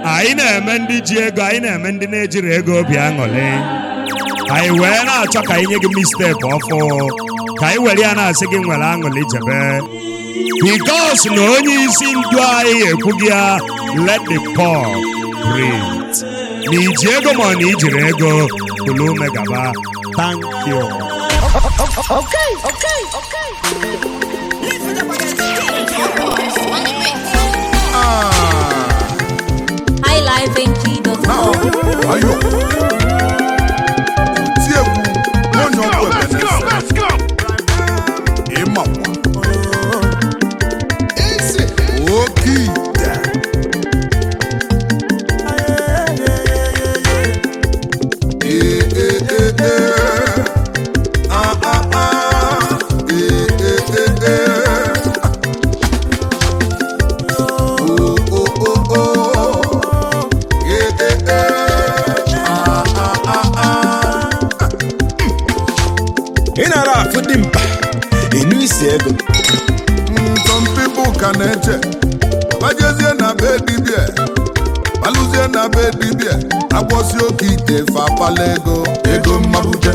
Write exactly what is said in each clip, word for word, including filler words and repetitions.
anyị na-eme ndị ji ego anyị na-eme ndị na-ejiri ego obi aṅụrị anyị wee na-achọ ka anyị nye gị mistake ọfụ ka anyị were ya na-asị gị nwere aṅụrị jebe because na onye isi ndu anyị ekwu gị ya let the poor breathe na iji ego ma na ijiri ego bụrụ megaba. Thank you. Okay, okay, okay. High Life N G dot com. Let's go, let's go. Okay. Some people can enter. Bajezie na bedibie, baluzie na bedibie. Agbosi okite fa palego, ego mabuje.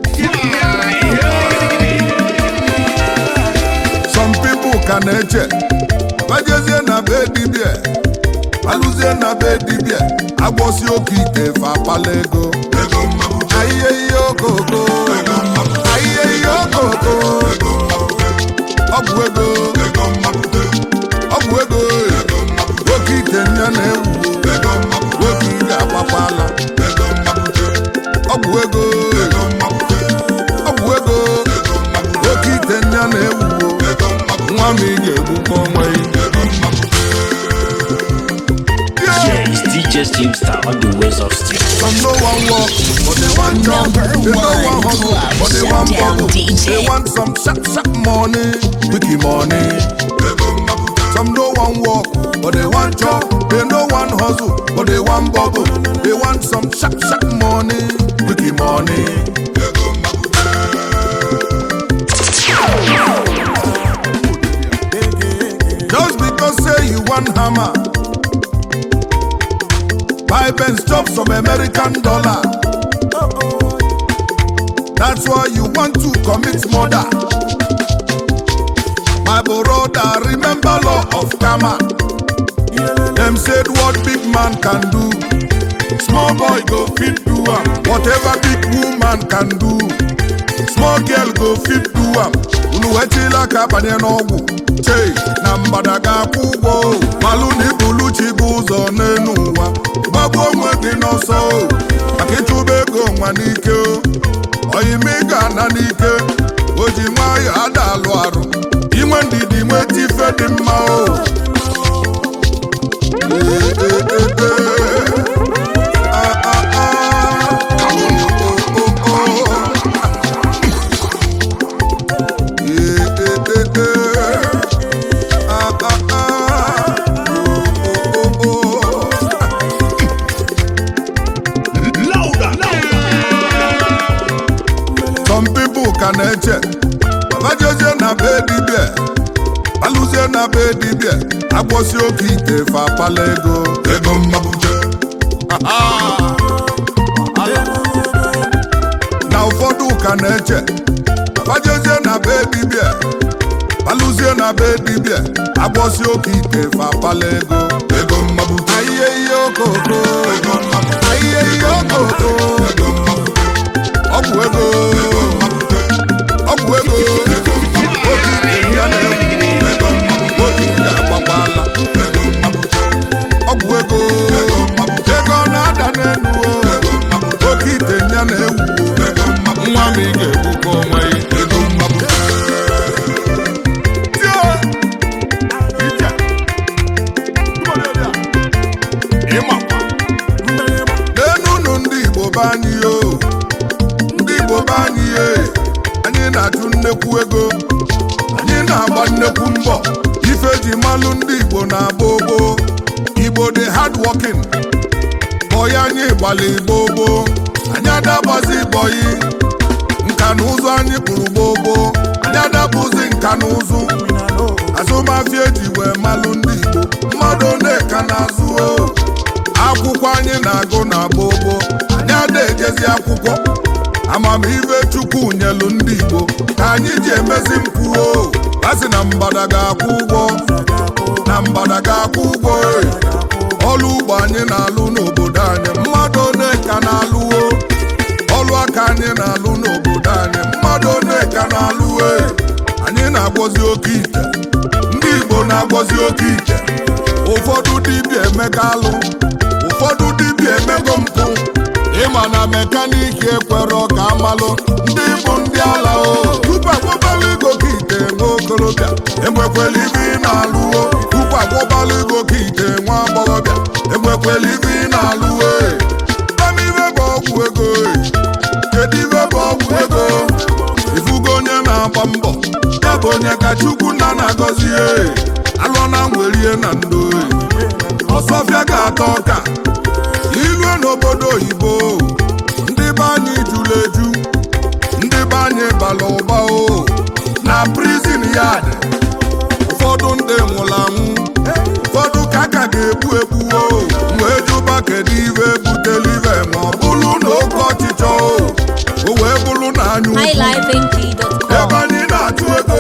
Some people can enter. Bajezie na bedibie, baluzie na bedibie. Agbosi okite fa palego, ego mabuje. Aye yo koko, ego mabuje. Aye yo koko, ego mabuje. Ọbụego, ego mabuje. Ọbụego, ego mabuje. Okite nya na ewu, ego mabuje. Okite akwapala, ego mabuje. Ọbụego, ego mabuje. Ọbụego, ego mabuje. Okite nya na ewu, ego mabuje. Nwa m ị ga-egbukwa onwe ya, ego mabuje. Yeah, it's D J Steamstar on the ways of steel. Some no one walk, but they want job. They no one hustle, but they want bubble. They want some sharp, sharp money, wiki money. Some no one walk, but they want job. They no one hustle, but they want bubble. They want some sharp, sharp money, wiki money. Just because say you want hammer, buy Benz, chop some American dollar. That's why you want to commit murder. My brother, remember law of karma. Them said what big man can do, small boy go fit do am. Whatever big woman can do, small girl go fit do am. Uluwechila kabanye n'ọgwụ, chey na mgbada ga-akwụ ụgwọ. Malụ na ibulu chi bụ ụzọ n'elu ụwa. Gbagbuo onwe gị n'ọsọ, maka ịchụba ego nwa n'ike. Oyimiga na n'ike, oji nwayọ ada alụ arụ. Inwe ndidi nweta ife dị mma o. Some people can eche. Bajezie na bedibie, baluzie na bedibie. Agbosi okite fa palego, ego mabuje. Na ụfọdụ ka na-eche. Bajezie na bedibie, baluzie na bedibie. Agbosi okite fa palego, ego mabuje. Aye yo koko, ego mabuje. Aye yo koko, ego mabuje. Ọbụ ego, ọbụ ego. Okite ya na ewu, ego mabuje. Okite agbakwala, ego mabuje. Ọbụ ego, ego na-ada n'elu o. Okite ya na ewu, nwa m ị ga-egbukwa onwe ya, ego mabuje. N'enunu ndị Igbo be anyị o, ndị Igbo be anyị e, anyị na-achụ nnekwu ego, anyị na-agba nnekwu mbọ. Ife ji malụ ndị Igbo na-agba ogbo. Igbo dị hard working, bọyị anyị gbalị gbogbo. Anyị adabazi bọyị, nka na ụzụ anyị kpụrụ gbogbo. Anyị adabụzi nka na ụzụ, azụmahịa eji wee malụ ndị Igbo. Mmadụ na-eka n'azụ o, akwụkwọ anyị na-agụ na gbogbo anyị ada-ejezi akwụkwọ amamihe Chukwu nyelu ndị Igbo ka anyị ji emezi mkwuo asị na mgbada ga-akwụ ụgwọ na mgbada ga-akwụ ụgwọ ọlụ ugbo anyị na-alụ n'obodo anyị mmadụ one ka na-alụwo ọlụ aka anyị na-alụ n'obodo anyị mmadụ one ka na-alụwe anyị na-agwọzi oke ite ndị Igbo na-agwọzi oke ite ụfọdụ dibịa emega alụ ụfọdụ dibịa emego mpụ ịma na mekaniki ekwero ka amalụ ndị bụ ndị ala o tupu agwọbala ego ka ite nwa okorobịa enwekwela ibe ị na-alụwo tupu agwọbala ego ka ite nwa agbọghọbịa enwekwela ibe ị na-alụwe amibe bụ ọgwụ ego kedu ibe bụ ọgwụ ego ifugo onye na-agba mbọ ya bụ onye ka Chukwu nna na-agọzi alụọ na nwerie na ndo ọsọfịa ga-atọ ọka ilue n'obodo oyibo ndị be anyị juru eju ndị be anyị bala ụba o na prison yard ụfọdụ ndị nwụrụ anwụ ụfọdụ ka aka ga-egbu egbu o wee jụba kedu ibe butelu ibe ma ọ bụrụ na oke ọchịchọ o wee bụrụ na anya ukwu ebe anyị na-achụ ego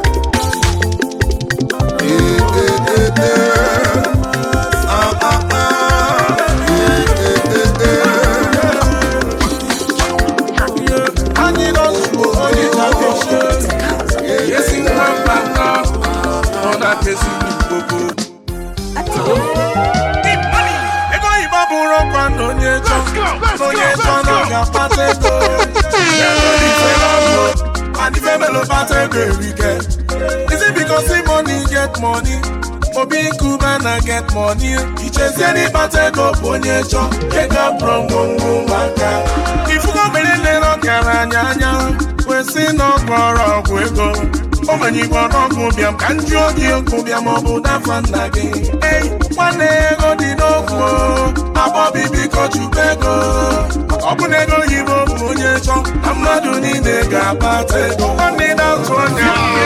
Is it because the money get money? Obi Kubana get money. He chase any party go ponyecho. Get up from Gungu Maka. If you go believe they don't carry nyanya, we see no quarrel we go. Oh man, you go no kubiam, can't you give kubiam obu da fanagi? Hey, one day go di no go. Abobi because you bego. Obu nego yibo ponyecho. I'm not doing the gapate. One day down to one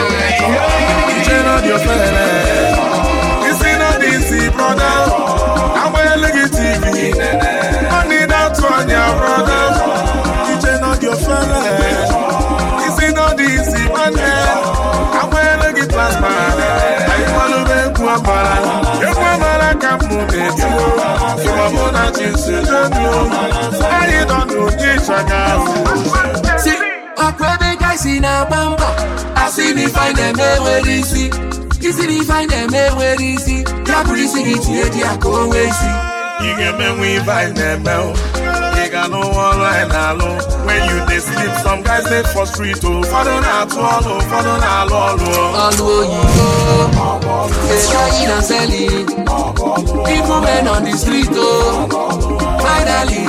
your feelings. This is not easy, brother. I'm a leggy T V. Money that one, your brother. You not your feelings. This is not easy, man. I'm a leggy class man. I want to be Kuapara. You want to come to me. You want to change the world. I don't know this, I see, I pray the guys in a bamba. I see me find them where they see. Easy to find them where easy. Ya polisi get here, ya go away see. You get me we find them now. You got no one line alone. When you they sleep, some guys they for street oh. Follow na to all, follow na all, all oh. They buying and selling. People men on the street oh. Finally,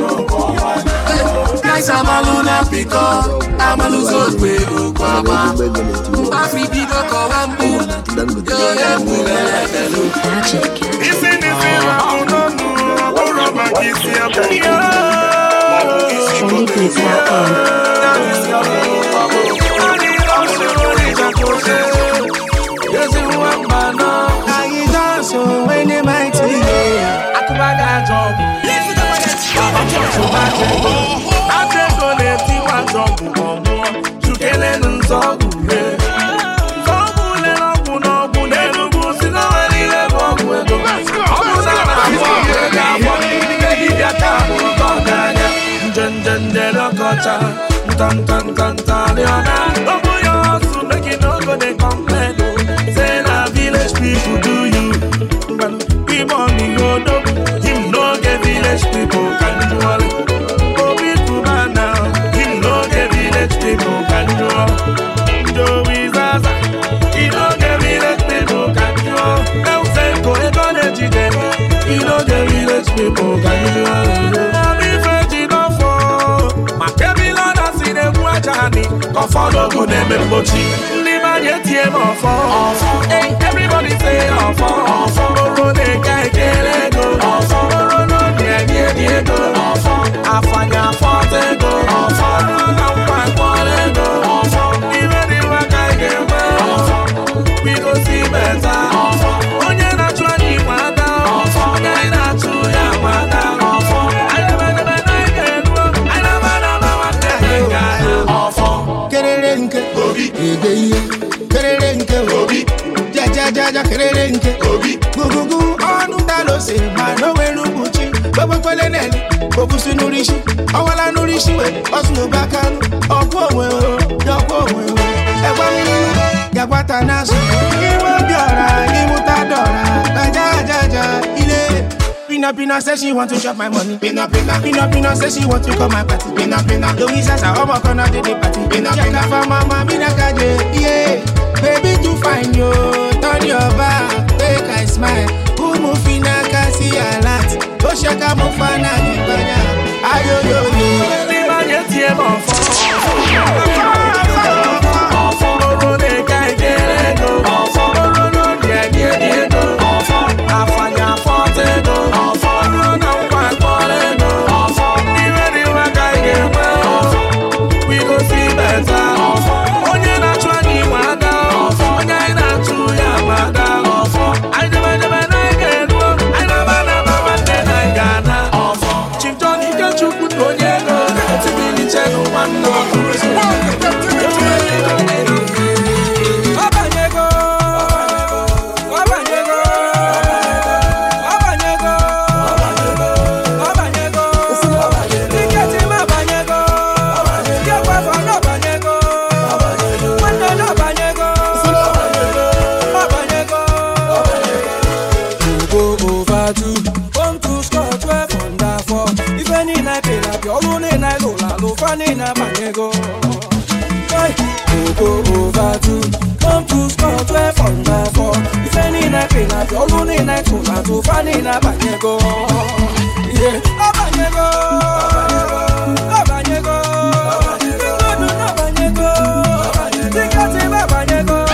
guys I'm alone and pick up. I'm a loser way oh, Baba. Afi bigo ko wambu. Yo yambu lelelo. Isi ni sira uno nu. Ura makisi ya bo. Trendy Beats dot com. Yes, you want man. I dance so when you might see. Akubaga job. I'm just so bad. I'm just gonna see what job. Chukele nzogu. Tan tan tan tan leona. Obu your house, make it no go dey complain. Say na village people do you. Well, him money go do. Him no get village people can do all. Obi Kubana, him no get village people can do all. Joey Zaza, he no get village people can do all. Now say go e go dey jide. He no get village people can do all. Obi Feji no fall. Makebila go follow go them and mochi. Live on your team off. Hey, everybody say off. Off. Oro de kai kele go. Off. Oro no dia dia dia go. Off. Afanya forte go. Off. Oro no pan pole go. Off. Even if I can't get well. We go see better. Off. Onye na chwani wada. Off. Onye na chuya wada. aja kerere nke obi gugugu onu dalo se ma no we rubuchi gbogbo pele neli obusu nurishi awala nurishi we osunu bakanu okwo onwe o yokwo onwe o egba mi ninu yagbata nasu iwo biora imuta dora aja aja aja ile Pina Pina says she want to chop my money. Pina Pina Pina Pina says she want to come my party. Pina Pina Louisa sa omo kona de the party. Pina Pina for mama Pina kaje yeah. Baby to find you, turn your back, make I smile. Umu fina kasi alat, go shaka mo fana di banya. Ayo yo yo. Baby man you tie mo fo. Oro de kai kere go. Oro no die die die go. Afanya forte go. Oro no kwa kwale go. Di ready wa kai get well. We go see better. Onye na chwa ni wada. Onye na chu ya wada. I never never na get wo. I never never wande na gana. Chief Johnny get you put onye go. To be the channel one no. Nina Banyego, go over to come to score twelve under four. If any night pay up, your lonely night to not to Fanina Banyego. Yeah, Abanyego, Abanyego, Abanyego, Abanyego, Abanyego,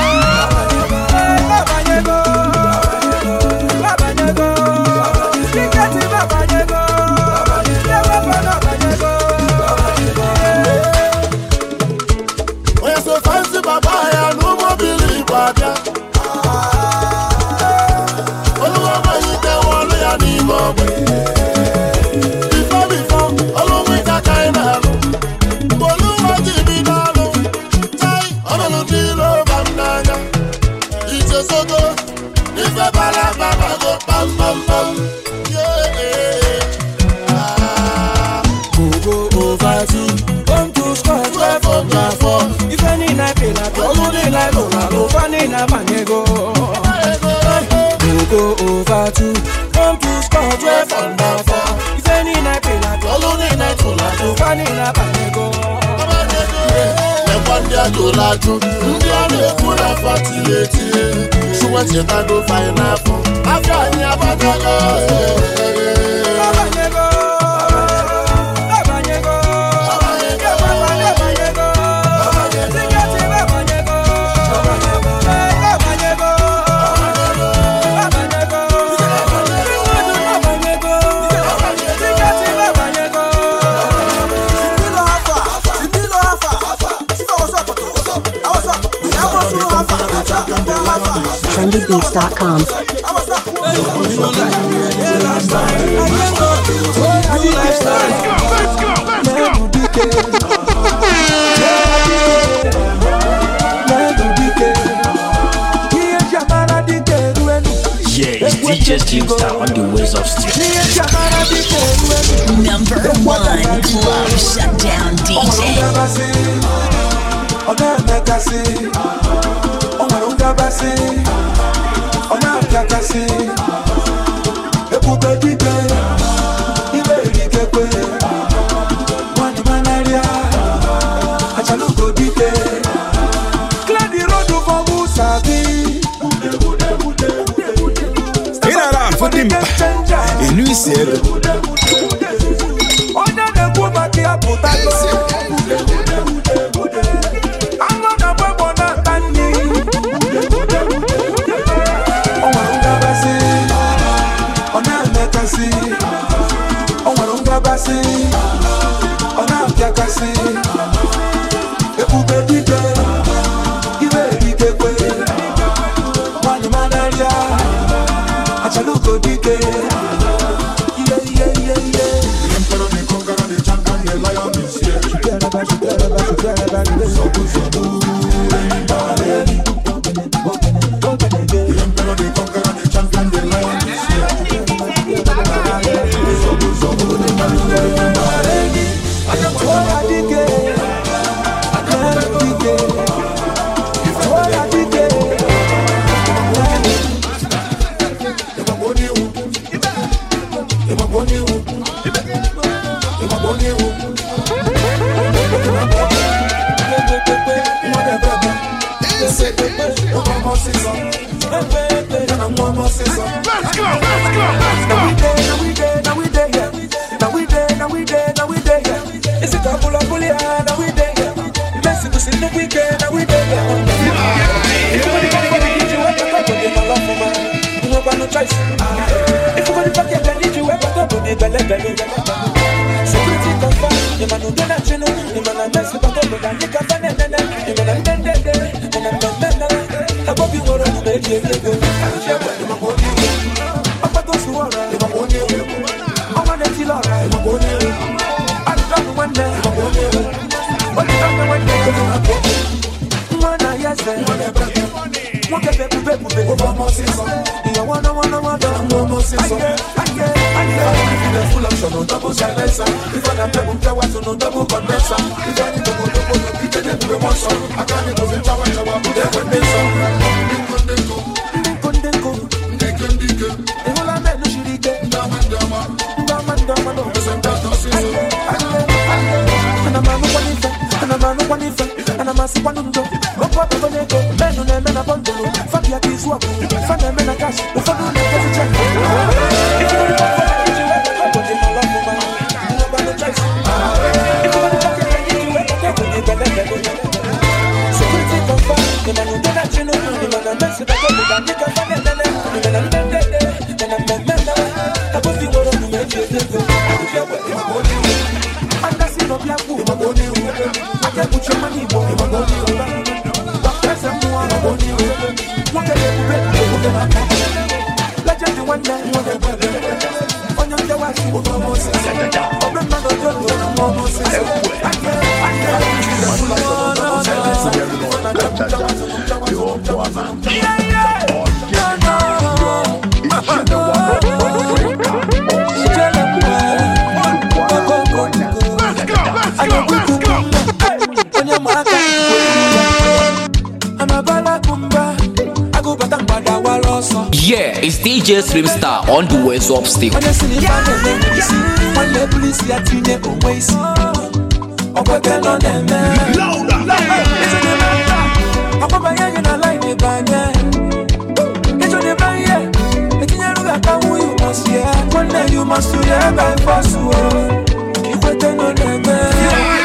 go over to come to score twelve under four. If any night pay like all only night to la to Fanina Banyego. Nekwandi to la to ndi ane kuna fatility. Suwa cheta do find up. After ni abadaga. trendy beats dot com. Yeah, it's D J Steamstar on the ways of steel. Number one club shutdown D J. Let's go, let's go, let's go. Now we there, now we there, yeah. Now we there, now we there, now we there, yeah. It's a couple of bully, now we there, yeah. Messing us in the weekend, now we there, yeah. If you want to get it, need you, I got to put in my love for man. You know, no choice. If you want to forget, I need you, I got to put in my love for man. Security confirm, you man who don't know, you man a mess, but don't know that you can't find it, you man a dead, dead, dead, and I'm not dead, I hope you want to make it, you go. I'm sure what you want to do. I'm not going to worry, you want to do. I'm going to feel alright, you want to do. I'm not one day, you want to do. But you don't know what you're going to do. One day, yes, sir. One day, baby, baby, baby, one more season. You want to, want to, want to, one more season. I get, I get. Full option, no double silencer. If I don't have to watch, no double condenser. If I need to go to the kitchen, then we want some. I can't go to tower, so I'll put them with me some. Dinko, dinko, dinko, dinko, dinko. The whole of men should eat it. Dama, dama, dama, dama, no. Listen, that's not season. And I'm a one if, and I'm a one if, and I'm a one window. Go pop up on it, men on them, men upon the road. Fabi at this walk, find them in a cash. The fun on the check. If you want to security confirm, the man who did that, you know, the man who messed with the people that you can find it, the man who did that, the man who messed with the I put you on the make you feel and that's it, no black food, I can't put your money, boy, doctors and more, what can you do? Let's just do one day, one day. On your watch, you will almost say, open my door, you almost say, I can't, I Yeah, it's D J Slimstar on the Ways of Steel. One day you must do it by force. Keep it on the man.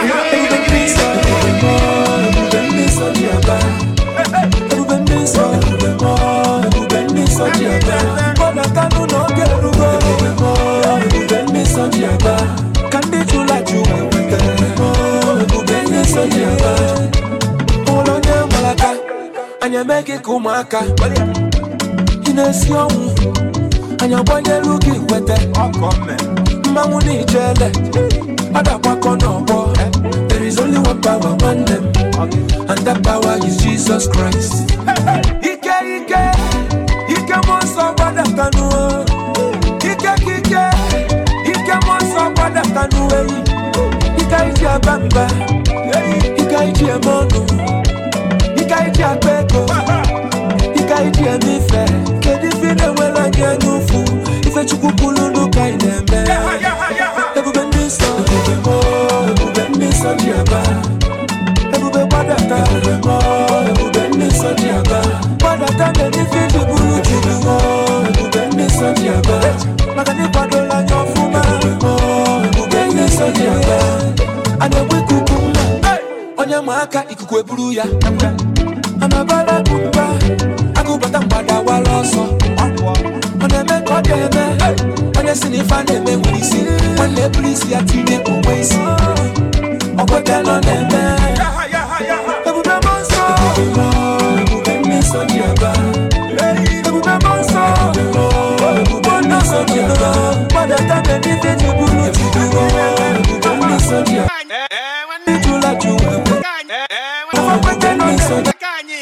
Anya make kumaka inesionu anya bonye luki wete mamu ni jele ada kwako nobo. There is only one power on them, and that power is Jesus Christ. Ike ike ike monso bada kanu ike ike ike monso bada kanu ike ike abamba ike ike mono ike apeko ike amife kedi fine wela nyenufu ife chukukulu nuka inembe ebube ndiso ebube mo ebube ndiso diaba ebube badata ebube mo ebube ndiso diaba badata kedi fine bulu chibumo ebube ndiso diaba makani padola nyofuma ebube mo ebube ndiso diaba anewe kukuma onye mwaka ikuku eburu ya Anabala kumba, akubata mbada waloso. Oneme kodeme, onye sinifane me wisi. Wale polisi atine kumwesi. Okwete no neme. Ebube monso, ebube miso diaba. Ebube monso, ebube miso diaba. Badata me nife jibulu jibulo. Ebube miso diaba. Nijula juwe. Okwete no neme.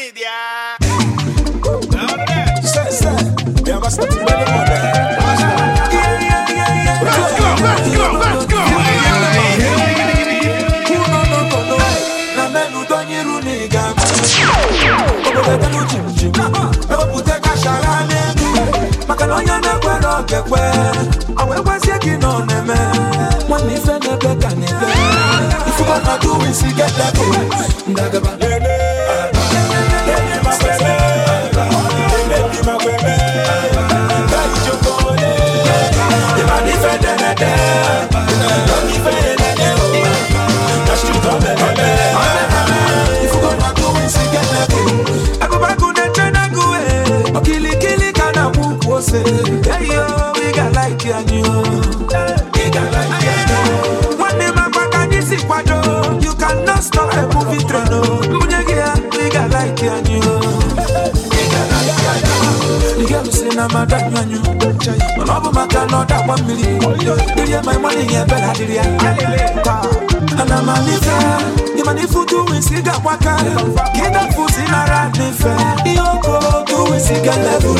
Let's go, let's go, let's go. Get that Hey yo, we got like you and you. We got like you and you. One day my back and you see quadro. You cannot stop a movie train. Munyagia, we got like you and you. We got like you and you. The girl who say I'm a dad and you. My love my car not that one million. They get my money here, better did ya. And I'm a liver. The money for two weeks, he got waka. Get that food in a rat, they fair. You go to a cigar level.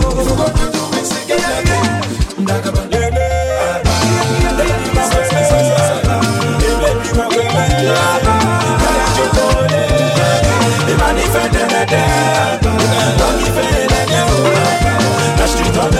The money for the dead. Don't give it a the street on the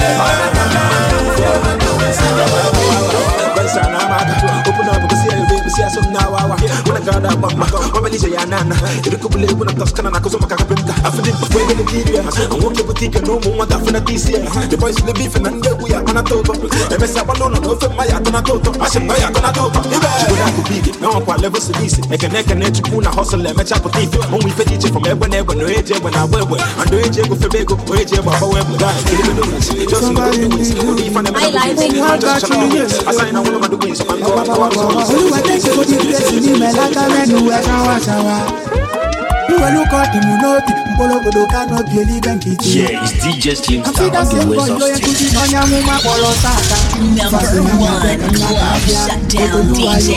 open up, we see a baby, see some now. When I got up, my family say, Anna, you could believe when I toss can I cause I'm a carpenter. I feel it before the T V. I'm walking boutique and no more than for the T C. The boys in the beef and then we are on a total. M S up alone, no for my atona total. I said, my atona total. You would have to be it. Now I'm quite level to easy. Make a neck and neck to Puna hustle and match up with teeth. Only for teacher from everyone ever, no age when I wear. And the age with Fabego, age of our web guy. Somebody needs to be fun. I like it. I sign all of the wings. Olúwa tẹ̀sí kó ti bíyèsí ní mẹ́láta mẹ́nu ẹ̀ ṣáwá ṣáwá. Olúwa ló kọ́ dìmú lóbi, mpológodò kánò bí elí bẹ́ǹkì tí. Yeah, it's D J Slim Star on the ways of steel. Number one club shutdown D J.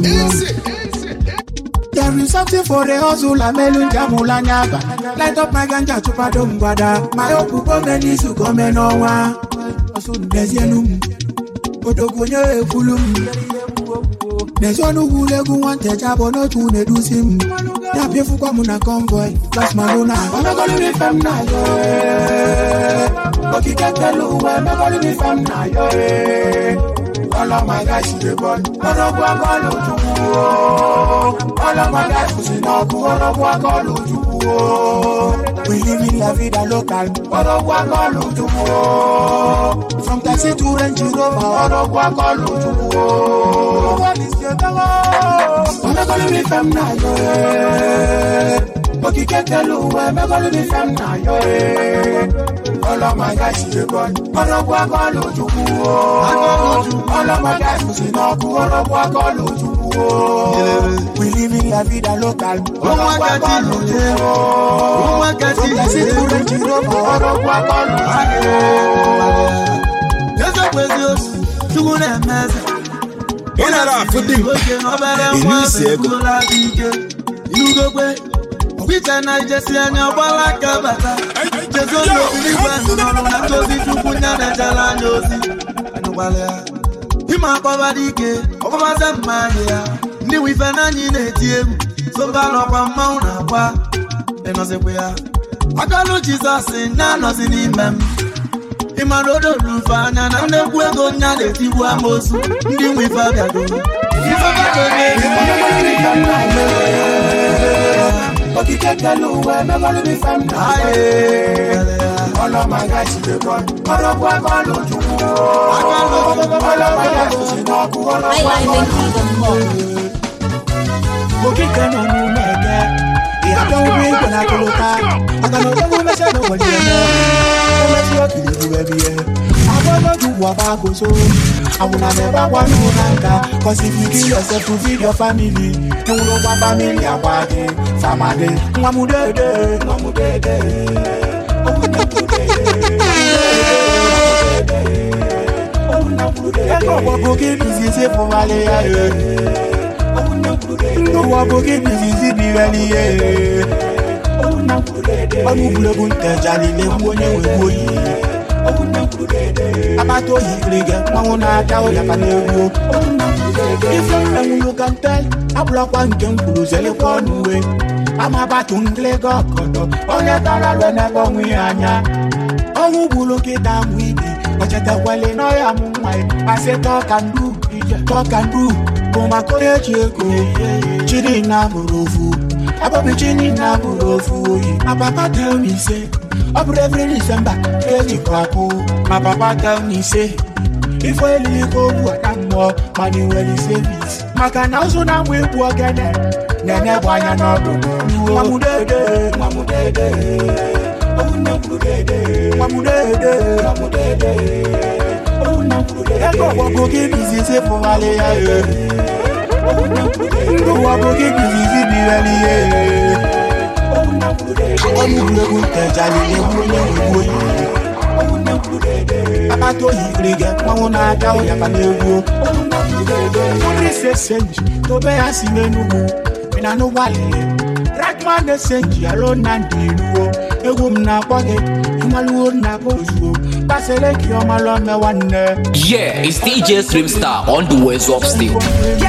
There is something for the hustle, I'm melon jamula nyaba. Light up my ganja to padom guada. My oku come ni su come no wa. Osun dezienum. Odogonyo e fulum. There's one who will go want to job or not to do sim. Ya be fu come na convoy. Plus Malona. I'm not gonna be from na yo. Oki kakelu, I'm not gonna be from na yo. All of my guys in the ball. All of my guys All of my guys in the ball. All of my guys we live in la vida local. All of my guys from taxi to Range Rover. All of my guys what is your dog? I'm not gonna be from now. But you can't tell who I'm not gonna be from now. All of my guys in the ball. All of my guys All of my guys in the ball. All of my guys we live in la vida local. All of my guys from taxi to Range Rover. All of my guys there's a question to go to mess. In a laugh with him. You go away. We can I just see an hour like a bata. Just don't believe when I'm going to put down a Jalanosi. And Walia. Him up over the gate. Over some mania. New with an onion at you. So bad up a mount. And I say, we are. I got no Jesus in none of the name. Imarodo Rufana and the Guego Nade Tibuamos, deal with Fagado. But you can't tell who I'm never be from now. All of my guys in the ball, all of my guys in the ball, all of my guys in the ball, all of my guys in the ball. Okay, can I know that? I don't wait when I go look at. I don't know what I said, nobody knows. I wanna do what I go so. I will never want to nanga. Cause if you kill yourself to feed your family, you will know what family are body. Family, Mamudede, Mamudede. Oh, Namudede. Oh, Namudede. Oh, Namudede. is easy for Malia. Oh, Namudede. No, Namudede is easy to Malia. Oh, Namudede. Oh, Namudede. Amato Higliga, Mamona, Tawaya Paneru. If you can tell, I block one jump to lose any one way. I'm about to Lego, only a dollar when I go with Anya. Oh, who look it down with me? But at the well in I am my. I said, talk and do, talk and do. Come a college, Chidi Naburufu. About the Chini Naburufu. My papa tell me, say. Up every December, twenty crapo. My papa tell me say, if I leave go work and more money when he service. My can also now we work again. Nene why not do? Mamudede, Mamudede. Mamudede, mamudede. Eko wabo ke busy se for vale ya. Eko wabo ke busy se bi vale ya. Onu gbegun tejali le wole woyi. Papa to yigrige, won na ja o ya ka le wo. Only say senji, to be asimenu. Mina no wale. Rakman de senji alone na diru. Egum na kwage, imalu na kozu. Basele ki o malo me wanne. Yeah, it's D J Streamstar on the ways of steel.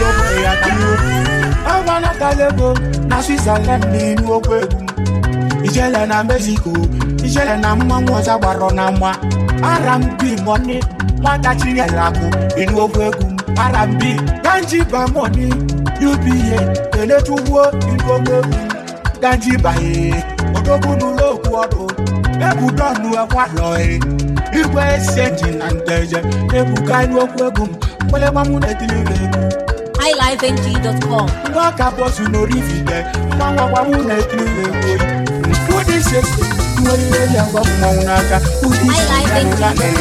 I wanna talego, na Switzerland ni nu okwegum. Ijele na Mexico, ijele na mmanwu za gbaro na mwa. Arambi money, wata chinye lako, inu okwegum. Arambi, ganji ba money, U B A, tele tuwo, inu okwegum. Ganji ba e, odogunu lo kuodo. Ebu donu e kwa loe. Igwe senji na nteje. Ebu kainu okwegum. Kwele mamu ne tilive. high life n g dot com. Waka boss no rifide. Mwa wamu ne tilive. Kudi sese. Mwele ya wamu maunaka. Kudi high life n g dot com.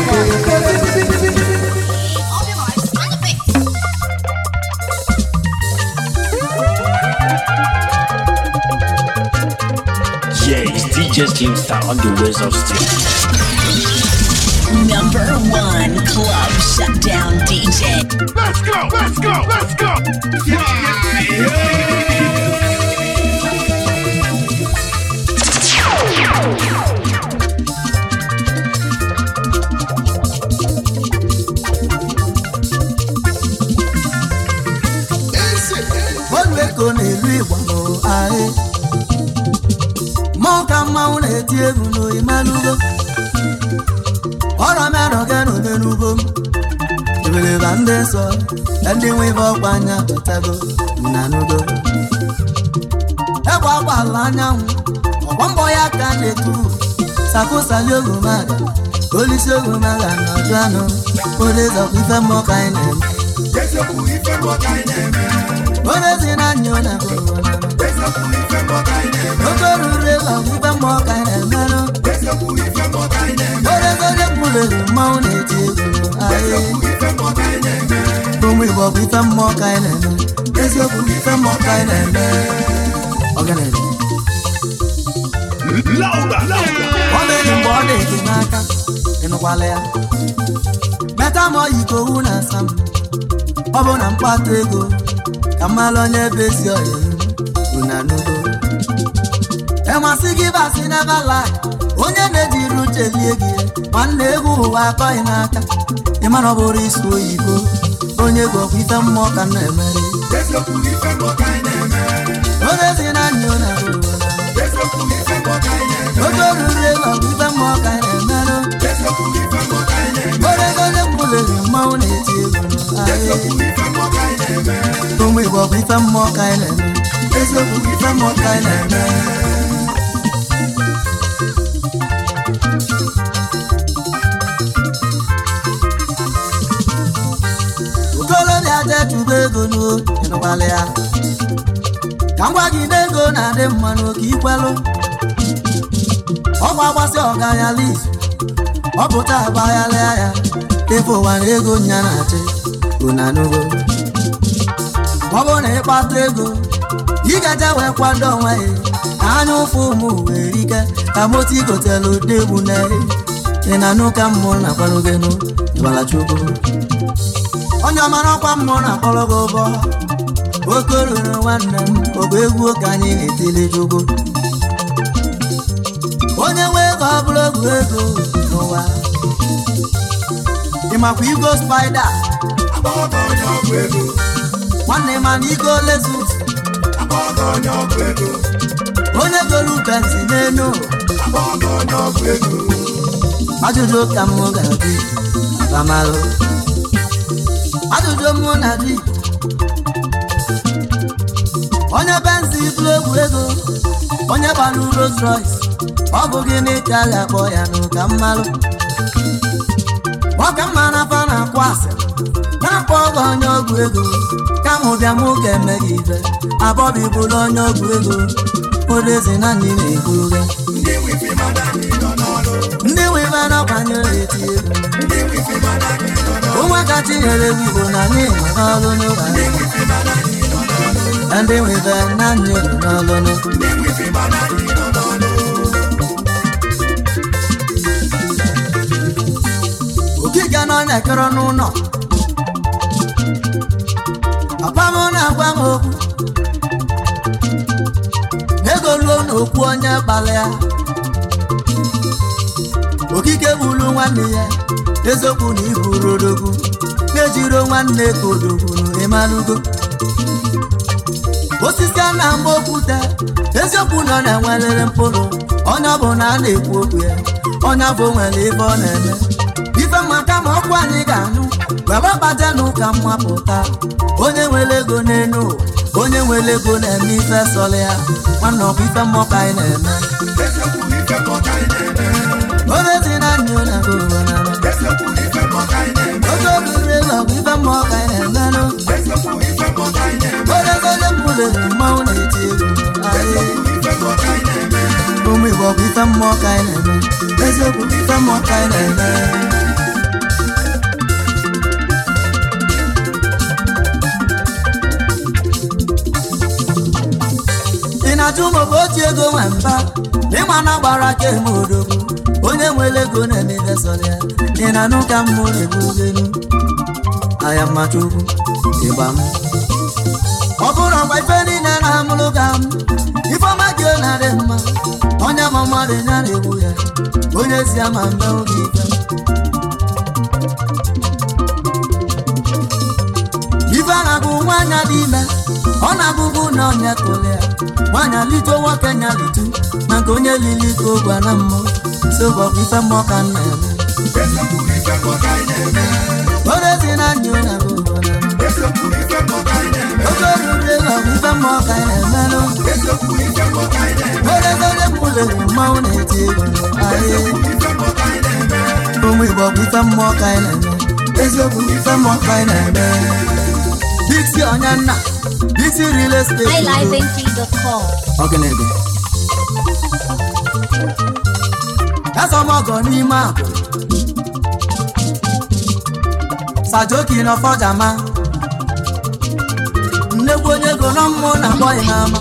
Yeah, it's D J Streamstar on the ways of steel. Number one club shutdown D J. Let's go, let's go, let's go. Go n'elu Igbo ae Monka mmanwụ na-eti egwu n'Imalugo Ọrọ mero geno n'Enugo Ebeleba ndị nsọ ndị nwe ibe ọkwa anya pụtago n'Anugo Egbe agbala anyanwụ ọgbọ mbọ ya ka na-etu Sakụsali ogomaga Olisi ogomaga na ọjụ anụ Odezọkwa ife mmụọ ka anyị na-eme Ezekwu ife mmụọ ka anyị na-eme Onezi na nyonya corona. Ezekwu ife mmụọ ka anyị na-eme Okorure ba ife mmụọ ka anyị na-eme. Ezekwu ife mmụọ ka anyị na-eme Orezode mụlere mmanwụ na-eti egwu aye. Ezekwu ife mmụọ ka anyị na-eme Ụmụ Igbo bụ ife mmụọ ka anyị na-eme. Eziokwu bụ ife mmụọ ka anyị na-eme. Ọganede. Louder, louder. Ọ na-eji mgbe ọ na-eke n'aka. Ịnụkwala ya. Meta ma ọ yiko wu na asa m. Ọ bụ na mkpata ego. Kamalo onye bezi oyi unanugo Emasi give us never lie Onye na-ejiru chelie gị Nwanne egwu ụwa akọghị n'aka Ịmana ọ bụrụ isi oyibo Onye bụ ọkwa ife mmụọ ka na-emere Ezekwu ife mmụọ ka anyị na-eme Onye si na nyo na ụwa Ezekwu ife mmụọ ka anyị na-eme Oge oruru ego ọkwa ife mmụọ ka anyị na-emere Ezekwu ife mmụọ ka anyị na-eme Onye onye mkpụlere mmanwụ na-eti egwu Ezekwu ife mmụọ ka anyị na-eme Ụmụ Igbo bụ ife mmụọ ka anyị na-eme Eziokwu bụ ife mmụọ ka anyị na-eme Ukolobịa jechube ego n'o ịnụkwala ya Ka m gwa gị na ego na-adị mma n'oke ikwelụ Ọgba agbasị ọga ya lis Ọ pụta agbaghalịa ya Efe ụwa na ego nya na-achị Unanugo Ọ bụ na ịkpata ego ị ga-eje wee kwado onwe ya Ka anya ụfụ ụmụ were ike Ka moto igotelu degbu na ị na-anụ ka mmụọ na-akwarụ gị nụ Ịgbala chukwu Onye ọmara ọkwa mmụọ na-akpọrọ gị ụbọ Oke ruru nwanne m Ogbe egwu oke anyị na-etili chukwu Onye nwe ego ọ bụrụ egwu ego n'ụwa Ịmakwa igo spaida Agbaghọta onye ọgwụ ego Nwanne ma na igo lezus Agbaghọta onye ọgwụ ego Onye golu benzi n'enu Agbaghọta onye ọgwụ ego Ajụjụ ka m ga-adị Abamalụ Ajụjụ mụ na di Onye benzi bụrụ egwu ego Onye gbanụ Rolls Royce Ọ bụ gịnị ka a ga-akpọ ya n'ụka mmalụ Ọka mma na fa na-akwa asị Na-akpọ ọgọ onye ọgwụ ego Ka mụ bịa mụ ga-eme gị ife Abọbi bụrụ onye ọgwụ ego Odezi na ndị na-ekwuru gị ndị wifi mana anyị nọ n'ọrụ ndị wife nọkwanyere eti egwu ndị wifi mana anyị nọ n'ọrụ ụmụaka tinyere egwu Igbo na anyị nọ n'ọrụ n'ụwa ndị wifi mana anyị nọ n'ọrụ ndị wife na anyị nọ n'ọrụ ndị wifi mana anyị nọ n'ọrụ okike nọ na-ekere n'ụlọ papa m na-agwa m okwu ego ruo n'okwu onye kpali ya okike bụrụ nwanne ya eziokwu na iburu odogwu na-ejiro nwanne ka odogwu ịmalụgo osisi a na-ama okwute eziokwu nọ na-enwerere mkpụrụ onye ọ bụ na a na-ekwu okwu ya onye bụ nwere ife ọ na-eme ife maka ma ọkụ anyị ga-anụ were bata n'ụka mmapụta onye nwere ego n'elu onye nwere ego na-eme ife sọrọ ya nwanne ọkụ ife mmụọ ka anyị na-eme eziokwu ife mmụọ ka anyị na-eme onye si na anyị onye bụ onye eziokwu ife mmụọ ka anyị na-eme oge oriri ego ọkụ ife mmụọ ka anyị na-emenụ eziokwu ife mmụọ ka anyị na-eme onye gole mmụlere mmanwụ na-eti egwu anyị ife mmụọ ka anyị na-eme ụmụ Igbo ọkụ ife mmụọ ka anyị na-eme eziokwu ife mmụọ ka anyị na-eme ị na-ajụ m bụ otu ego nwe mba ịma na gbara ka eme odogwu onye nwere ego na-emebe sọrọ ya ị na-anụ ka mmụ na-ebu ugenu aya mmacha ugwu ịgba m ọ bụrụ ọgba ife niile na-amụrụ ka m ifeọma gị na-adị mma onye ma mmadụ ya na-egbu ya onye si ama mbe oge ife ife a na-abụ nwaanyị dị ime ọ na-abụbu na onye tụrụ ya nwaanyị lito nwoke nya litu na nke onye lili ka ogwa na mmụọ sobọbụ ife mmụọ ka nna ya eziokwu ife mmụọ ka anyị na-eme onye si na ndị onye bụ eziokwu ife mmụọ ka anyị na-eme oge oriri ego bụ ife mmụọ ka anyị na-emelụ eziokwu ife mmụọ ka anyị na-eme onye gole mụlere mmanwụ na-eti egwu anyị ife mmụọ ka anyị na-eme ụmụ Igbo bụ ife mmụọ ka anyị na-eme eziokwu ife mmụọ ka anyị na-eme Dixie onye nna Dixie real estate high life n t dot com ọgịnịdị ezọmọgọ n'ime akụ sajoki n'ọfọjama nnekwu onye ego na mmụọ na bọyị n'ama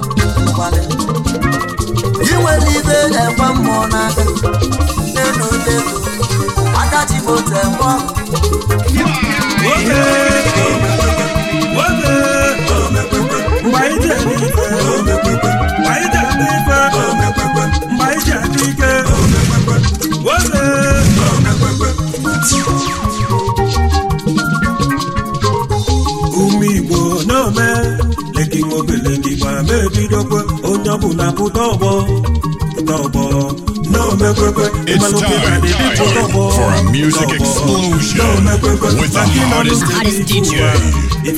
inwere ibe na-ekwe mmụọ n'aka nne na ote ego aka chibote mmụọ mgbe anyị ji eme ife mgbe anyị ji eme ife mgbe anyị ji adị ike oge ụmụ Igbo na-ome leki obele gị gba ma ebidokwe onye ọbụla pụta ọgbọ pụta ọgbọ It's time, time for a music explosion with the hottest, hottest D J. The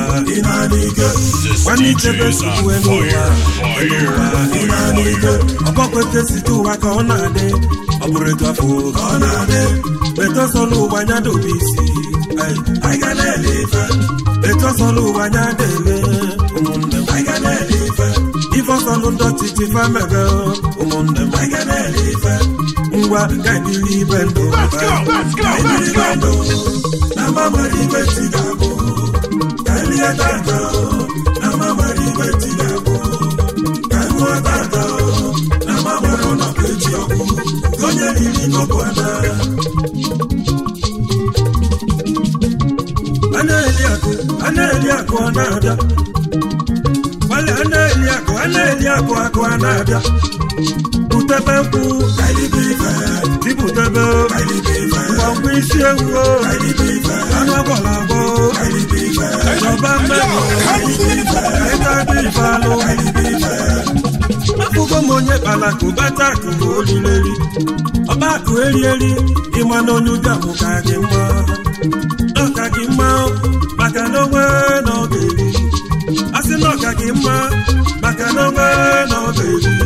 D J's on fire, fire. ọgbọkwete site ụwa ka ọ na-adị ọ bụrụ etu afọ ka ọ na-adị etọsọ n'ụwa anya dobe isi anyị ga na-ele ife etọsọ n'ụwa anya dele ụmụnne m anyị ga na-ele ife ife ọsọlụ ndọtị ji famebe ụmụnne m anyị ga na-ele ife ngwa gaidiri ibe ndụ gaidiri ibe ndụ na mamari ibe ti ga-abụ gailie tata na mamari ibe ti ga-abụ gaigụọ tata na mamari ụlọ eji ọkụ onye riri n'ọkụ ada a na-eli akụ a na-eli akụ ọ na-abịa wale a na-eli akụ a na-eli akụ akụ a na-abịa butebe nkwụ ibutebe ngwangwa isi ewu anụ agbọrọ agbọ ọba mmerụ ịga dị ife alụ afụgo m onye kpara akụ bata akụ ma olireri ọba akụ erieri ịma na onye ụdị abụ ka gị mma ọka gị mma maka na onwe na ọ ga-eri asị na ọka gị mma maka na onwe na ọ ga-eri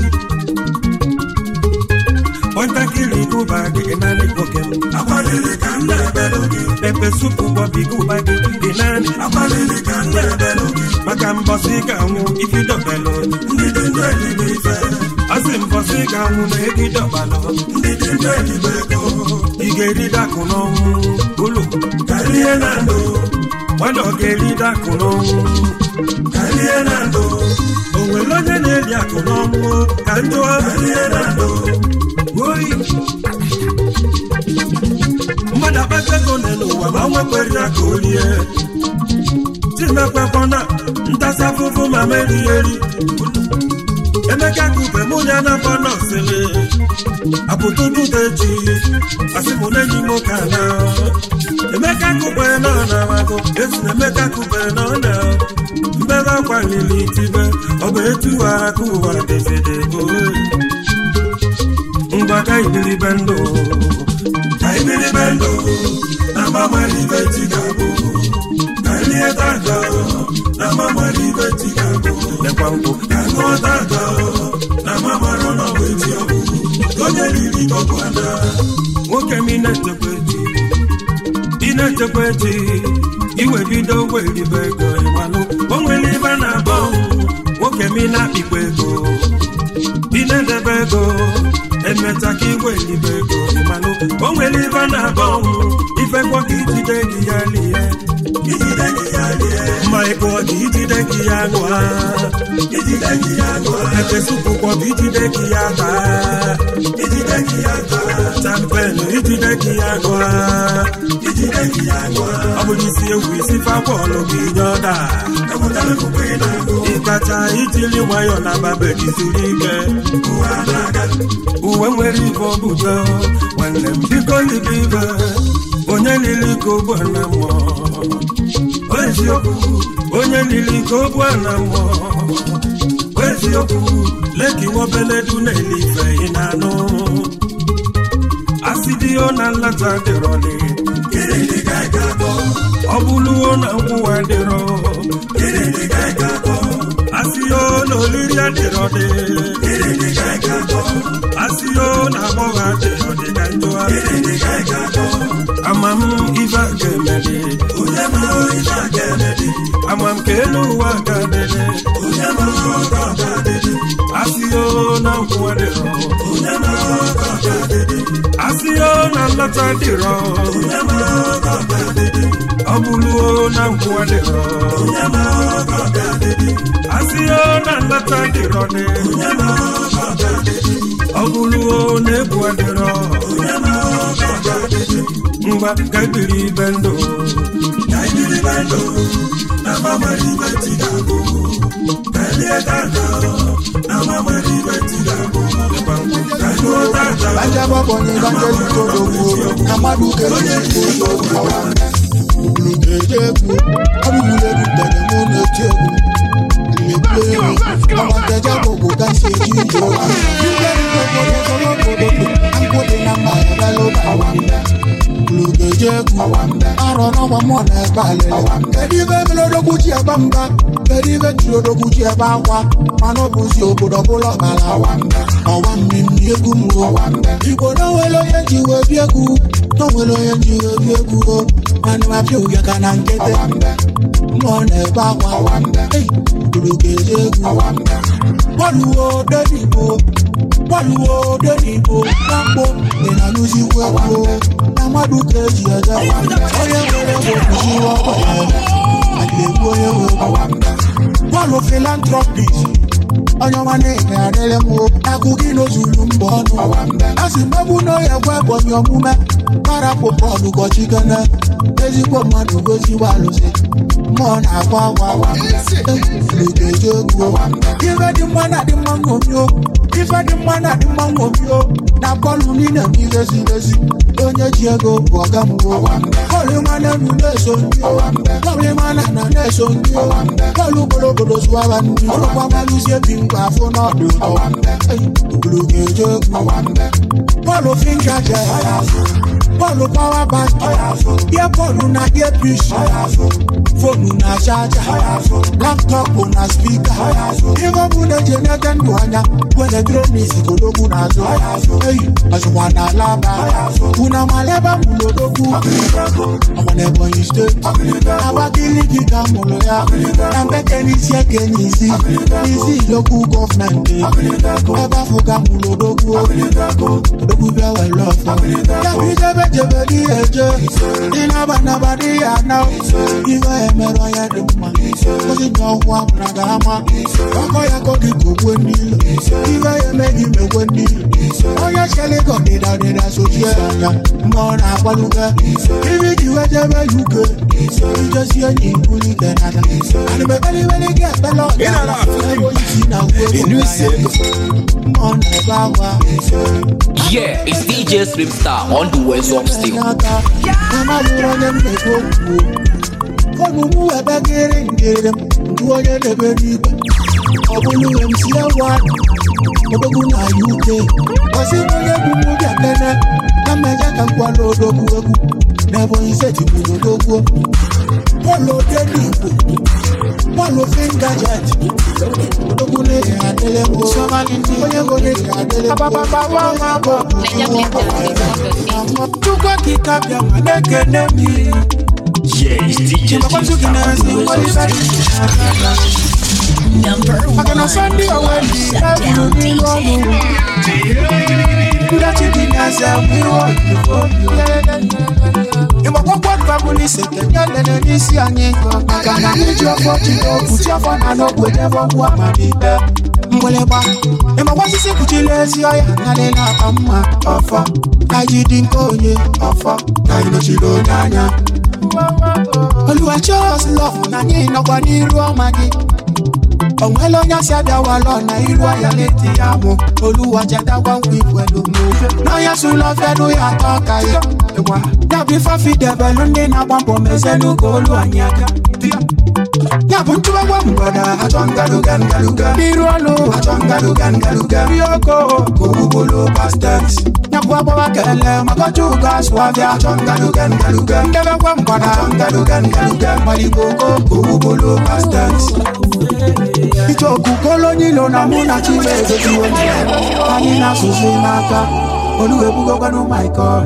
nwatakịrị gụba gị naanị nwoke m agbalịrị ka m na-ebelụ gị pepe supu bọbi gụba gị dị naanị agbalịrị ka m na-ebelụ gị maka mbọsị ga-anwụ ifidobelụ ndị dị ndị eluigwe ife asị mbọsị ga-anwụ na egidọbalọ ndị dị ndụ elibe ego ị ga-eridakụ n'ọnwụ ụlọ kalie na ndụ mmadụ ọ ga-eridakụ n'ọnwụ kalie na ndụ o nwere onye na-eri akụ n'ọnwụ ka ndụ kalie na ndụ oyi mmadụ akpata ego n'ụwa ma nwekwere ya ka o rie timekwekwana ntasa afụfụ ma merigheri Emeka Kube mụ ya na bọnọ sịrị apụtụtụta echi asị mụ na enyi m ka na Emeka Kube nọ na wago esi na Emeka Kube nọ na mbebe akwalili tibe ọ bụ etu wara ka ụwa dezede ngwa ka ibiri bendo ka ibiri bendo na mamali beti gabo ka ilie taga na mamali beti gabo lekwa mkpu ka ṅụọ taga na mamara na beti ọbụ onye riri gọgwana nwoke m na-echekwa echi ị na-echekwa echi iwe bido weribe ego ịmalụ o nwere ibe na-abọ nwoke m na-akpikwa ego ị na-edebe ego emecha ka iwe elibe ego ịmalụ o nwere ibe na-abọ ife kwọ ka ijide gị ya lie ijide gị ya lie ma ịkpọ gị ijide gị ya gụa ijide gị ya gụa ekesupụkwọ gị ijide gị ya taa ijide gị ya taa champenu ijide gị ya gụa ijide gị ya gụa ọ bụrụ isi ewu isi fabọọlụ gị nye ọda ịkacha ijili nwayọ na babe gị zuru ike uwe nwere ibe obudo nwanne m biko libe ibe onye lili ka ogbu na mmụọ eziokwu onye lili ka ogbu na mmụọ eziokwu leki nwobeledu na-elife ị na-anụ asidio na nlata dịrọli ọ bụluo na nkwụwa dịrọ asio na olili adịrọdị asio na agbọghọ adịrọdị ka njọ amam ife ga-emedi amam ka elu ụwa ga-adịrị asio na nkwụwa dịrọ asio na nlata dịrọ ọ bụluo na nkwụwa dịrọ asio na nlata dịrọ dị ọ bụluo na egwu adịrọ ngwa ka ibiri ibe ndụ ka ibiri ibe ndụ na mamari ibe tigabo ka elie tata na mamari ibe tigabo ka iluo tata Banja babo ni banja lito dogo Amadu kele ni koto Uglu kejeku Abu mule dutene mune cheku Liyeple Amanteja koko kansi jijo Yule ni koko de koko kodoku Ankote na maya dalo bawanda Uglu kejeku Arona wa mwana bale Kedive mlodo kuchi ya bamba Kedive chilodo kuchi ya bawa Manobusi obodo bolo bala Awambi mbiegu mwo Iko no welo yenji webiegu No welo yenji webiegu Manu mafyo ya kanankete Mwone bawa Hey, kulukejegu Waluo denibo Waluo denibo Nambo, enaluzi weko Namadu keji eda Oye wele wokushi wakoye Adilegu oye weko Walu philanthropist Onyo wane adele mo akugi no zulu mbono asi mabu no ya kwa kwa myomume para popo du go chikana ezi kwa madu go si walose mona kwa kwa luke jogo ife di mwana di mango myo ife di mwana di mango myo na kolu ni na mi lesi lesi onye jiego boga mwo kolu mana nu leso nyo kolu mana na leso nyo kolu bolo bolo suwa nyo kwa malusie bingwa fo no do uglu gejo Polo finger jẹ Polo power bank Earphone na earpiece, phone na charger, laptop na speaker. Even when the generator duanya, when the drum music go do na zo. Hey, aswana laba, una maleba mulodoku. I wanna boy you stay. Abakili kika moloya, ambeke ni sieke ni si, easy local government. Eba fuka mulodoku, doku bia we love. Ya bi jebe jebe di eje, ina bana badi ya now. Iwa emero ya duma, kosi no wa mnagama. Wako ya kodi kubwe nilo, iwa ya megi mewe nilo. Oya shele kodi da de da so ya, mona paluga. Iwi diwe jebe yuke, you just hear me bully Canada. And me very very get below. In a laugh, in new set. On the bawa. Yeah, it's D J Slimstar on the West of Steel. Mama running me go. Kono mu ebe gere ngere, nduoye lebe nibe. Obulu M C one, obogu na U K. Osi moye gumu ya tene, kameja kankwa lodo kuwegu. Never he said you would go go. Polo Dedipo, Polo Finger Jet. Dogune and Delemo, Somali, Dele, Papa, Papa, to go kick up your naked enemy. Yeah, it's D J Number one. I can send you away. Shut down D J. That you didn't answer me, you want what family said, and then you see a nigga. I can need your fortune, put your phone and up with never want my people. Mweleba, ema wasisi kuchilezi ya nalena kama ofa. Kajidinkonye ofa, na inochilo nanya. Oluwa chose love, na nina kwa niru amagi. Onwelo nyasi abiyawalo na iru ayaleti yamo. Oluwa jada kwa nkwifu elumu. Na yasu love edu ya toka ya. Dabi fafi debelu ndi na wampo mezelu golu anyaka. Yabuntu wa wamboda achongalugan galugan. Birualo achongalugan galugan. Yoko kubulu pastels. Nyakwa bawa kele makochuga swavya achongalugan galugan. Ndebe wamboda achongalugan galugan. Maliboko kubulu pastels. Ichoku kolonilo na muna chiwe zeziwoni. Anina suzinaka. Oluwe bugo kwanu my God.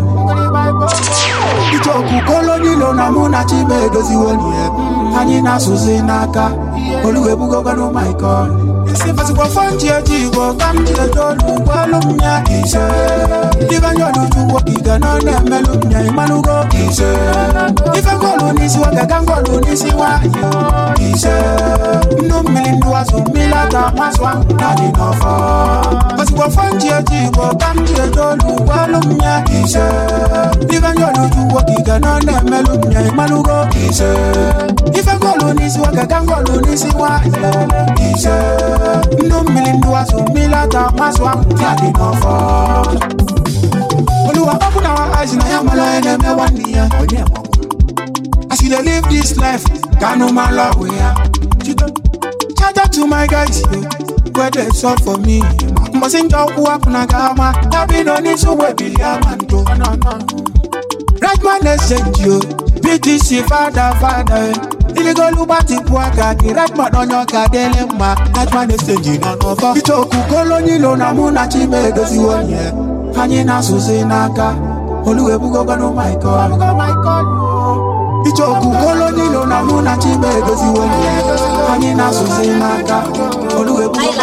Ichoku kolonilo na muna chiwe zeziwoni. Anina suzinaka. Oluwe bugo kwanu my God. Sifasi kwa fanjia jigo kamjia jolu kwa lumnya ise. Iva nyolu juwa kiga nane melumnya imanugo ise. Ifa kolu nisi wake kangolu nisi wa ise. Numili nduwa sumila tamaswa nani nofa. Fasi kwa fanjia jigo kamjia jolu kwa lumnya ise. Iva nyolu juwa kiga nane melumnya imanugo ise. Ifa kolu nisi wake kangolu nisi wa ise. No million dollars or milata maswa mutadi nofa. Oluwa open our eyes na yamala ene me wandiya. I see they live this life, kanu malawe ya. Shout out to my guys, where they saw for me. Mbasinja ukuwa kuna kama, tabi no need to we be a man to. Right man exchange you, B T C father father. Iligo lubati puaka ki right man on your kadele ma. Right man exchange no no for. Ichoku kolonilo na muna chime dozi wonye. Hanyi na suzi naka. Oluwe bugo gano my God. Bugo my God. Ichoku kolonilo na muna chime dozi wonye. Hanyi na suzi naka. Oluwe bugo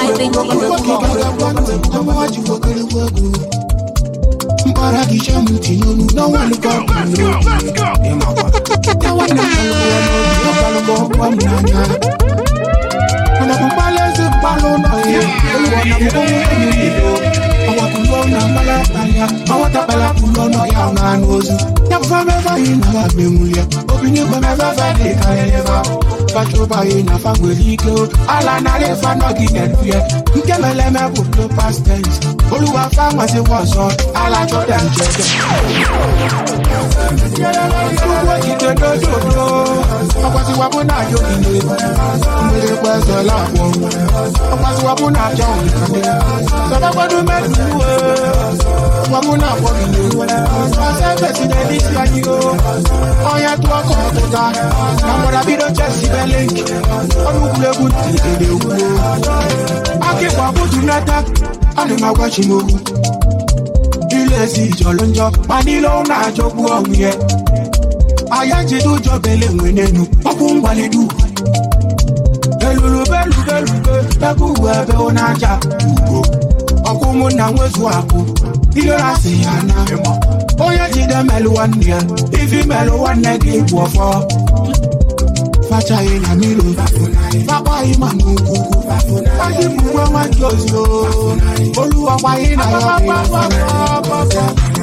gano. Mpara kisha muti nonu no one go. Let's go. Na wana kalo kwa mnanya. Wana kupale zimbalo na ye. Wana kukumu nido. Awa kulona malakanya. Awa tabala kulona ya nganozu. Ya kufameva ina wamemulia. Obini kwa meveva de kaleva. Pachoba ina fangwelike. Ala na lefa no gigenfie. Nkemele me kuto past tense. Oluwa fama se waso. Ala Jordan cheke. What you do, do, do, do. wapuna yoni mbele kwa sola wo okwasi wapuna joni kande soba kwa du medu wapuna woni ase besi de dis ya yo oya tu ko tota na mora bido chesi belink onu kule kunti de wo ake kwa butu nata ani magwa chimogu ile si jolonjo manilo na jogu onye ayaji du jobele mwenenu okun baledu elulu belu belu beku webe onaja ugo okumu na nwezu aku ile rasi ana oya jide melu wanne ifi melu wanne gi wofo facha ina milo papa imanu kuku aji buwe wanjozo oluwa pa ina yo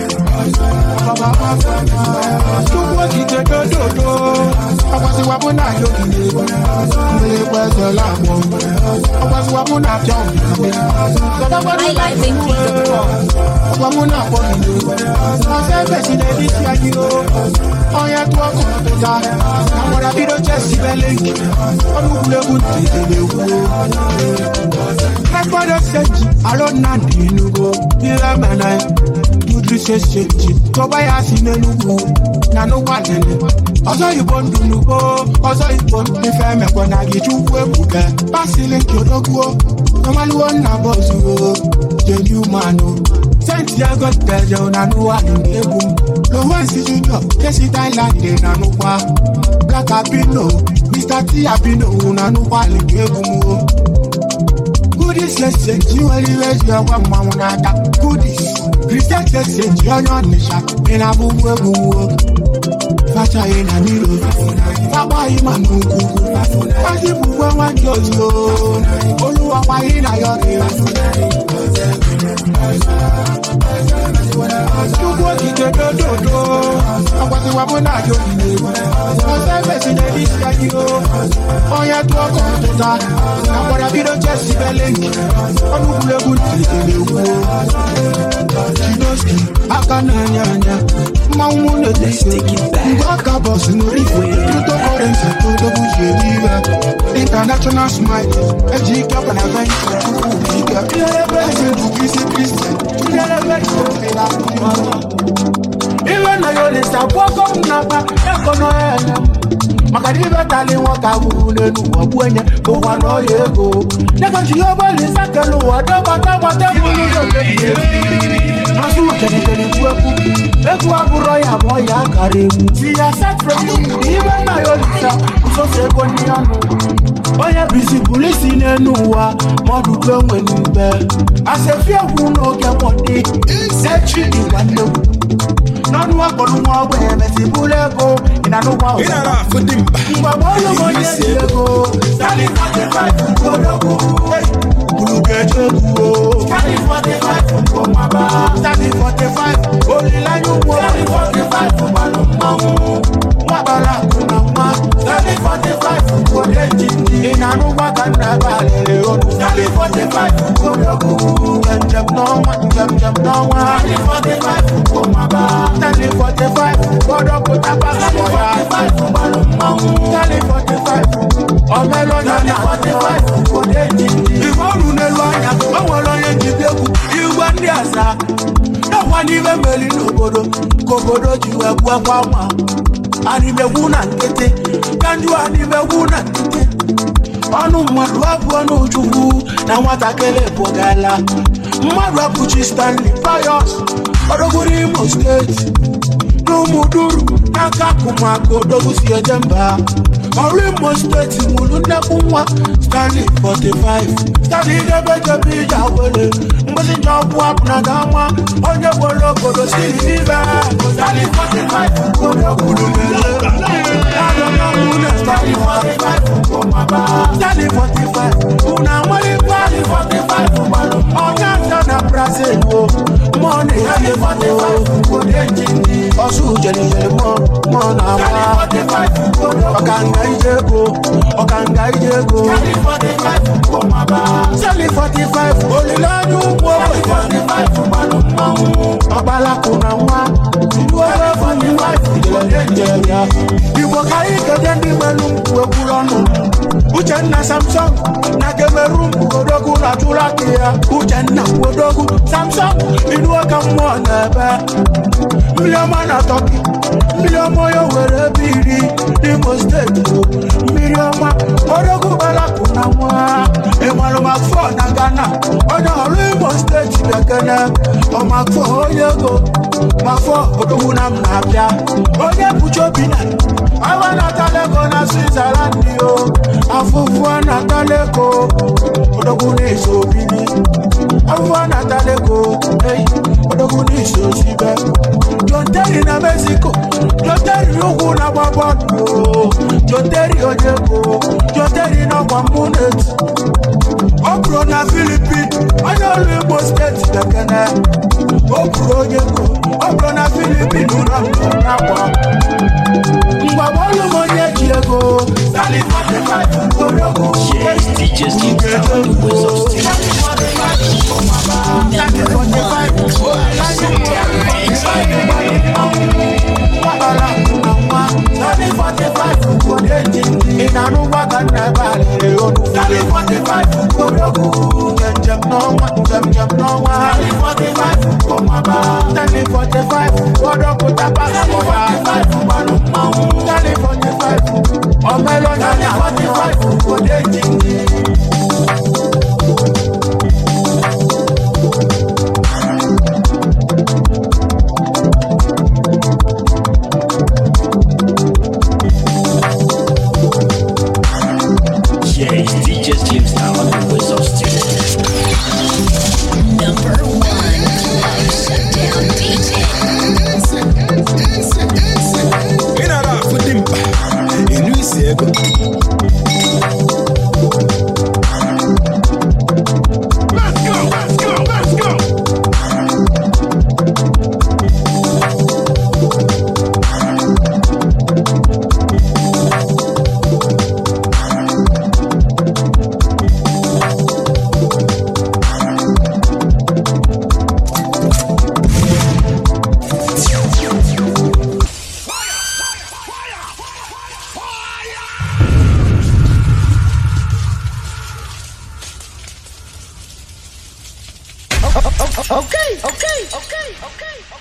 Tuwo kite dodo, akwasi wapuna yogi, mbele kwezo lamo, akwasi wapuna jombi, I like thinking of God. wapuna poni, asebe sile disi ajiro, oya tuwa kututa, amora bido chesi belengi, onukule kunti tele uko. Kakwa senji, alon nandi nugo, ila manai, tudri se senji, toba ya sinenugu, nanu walele. Ozo ibon dunugo, ozo ibon nifeme kwa nagi chukwe buke. Basile kyodogo, kamaluwa na bozu, jenyu manu. Senti ya gote je unanu wa ngebu. Lowensi junior, kesi Thailand nanu kwa. Black Abino, Mister T Abino unanu wa ngebu mo. Goodies lese jiweli wezi ya wa mamunata. Goodies, Christian lese jionyo nisha, ina buwe buwe. Facha ina milo, papa ima nukuku. Kasi buwe wanjozo, oluwa pa ina yoke. Tuwo kite dodo, akwasi wapuna yoke. Osebe sine disi ya yo, oya tuwa kututa. Akora bido chesi belengi, onukule kunti tele uko. Chidoski, akana nyanya, maumune disi. Ngaka boss nuriwe, tuto korense, tuto bujeliwe. International smile, ejika panaventure, ejika. Ese bukisi Christian, Iwe na yole sa boko mnaba, eko no ene. Makadive tali waka wune nuwa buenye, kuwa no yego. Neko chiyobo li sakelu wadaba tawa tebulu yoke. Masu keni keni kweku, eku aburo ya moya karimu. Siya set from you, iwe na yole sa, uso sego ni anu. Oye bisi polisi nenuwa, modu kwenwe nube. Asefia wuno ke mwodi, sechi iwane. Nonu wakonu mwawe, mesi bulego, inanu mwawe. Inara fudimba. Mbabolo mwenye diego, sali forty-five mkodogo. Bulukeje kuo, sali forty-five mkomaba. Sali forty-five, olila nyubo. Sali forty-five mbalumbamu. Mwabala kuna mwa, sali forty-five mkodeji. Inanu wakanda balele odu. Sali forty-five mkodogo. Jem jem nongwa, jem jem nongwa. Sali forty-five mkomaba. Sali forty-five, kodogo tabaka moya. Sali forty-five, sali forty-five. Omelo na forty-five mkodeji. Iwonu neluanya, mwalo yenjideku. Iwa ndi asa. Na wanive meli nogodo. Kogodo jiwe kwa kwa ma. Anime wuna nkete, kanju anime wuna nkete. Onu mwadu wapu onu chufu, na watakele pogala. Mwadu wapu chi Stanley Pius, odoguri Imo State. Numuduru, naka kumako dogu siya jemba. Ori Imo State mulu nekumwa, Stanley forty-five. Stanley debe jebi jawele, mbezi jobu wapu na gamwa. Onye bolo kodo sili vive. Stanley forty-five, kodo kudu mele. Stanley forty-five, komaba. Stanley forty-five, una mwali kwali forty-five, mbalo. Onyanja na Brazil, money Stanley forty-five, kodenjini. Osu jeli jeli mo, mo na wa. Stanley forty-five, kodo. Okanga ijego, okanga ijego. Stanley forty-five, komaba. Stanley forty-five, olila nyumbo. Stanley forty-five, mbalo. Obala kuna wa. Iduwe forty-five, kodenjini. Nigeria. Igbo ka anyị kede ndị nwere mkpu ekwuru ọnụ. Uchenna Samson na Cameroon odogwu na Turaki ya. Uchenna odogwu Samson ilu oka mmụọ na-ebe. Mmiri ọma na Turkey, mmiri ọma ya were biri n'Imo steeti. Mmiri ọma odogwu balakụ na nwa. Ịmalụ Makfọ na Ghana, onye ọrụ Imo steeti bekene. Ọ Makfọ onye ego, Makfọ odogwu na m na-abịa. Onye bụchi obi na awa natalego na Switzerland yo. Afufu natalego odogwu n'iso bini. Afufu natalego hey odogwu n'iso sibe. John Terry na Mexico, John Terry ugwu na gbabọdụ. John Terry onyego, John Terry na gbamunet. Obro na Philippines, onye ọrụ Igbo steeti bekene. Obro onyego, Obro na Philippines ụra mbọ na-agba. Mgbabolu monye Diego, Sally forty-five, Korogo. Yes, D J Steve Star on the Wizz of Steel. Sally forty-five, Sally forty-five, Kodeji. Inanu waga nebale, Sally forty-five, Korogo. Jem jem no one, jem jem no one. Sally forty-five, Komaba. Sally forty-five, Kodoko tapa. Sally forty-five, Maluma. Sally forty-five, Omelo. Sally forty-five, Kodeji. Yes, D J Steve Star on the Wizz of Steel. Number one club shutdown D J. Inara Fudimba, Enuisego. Let's go, let's go, let's go. Okay, okay, okay, okay.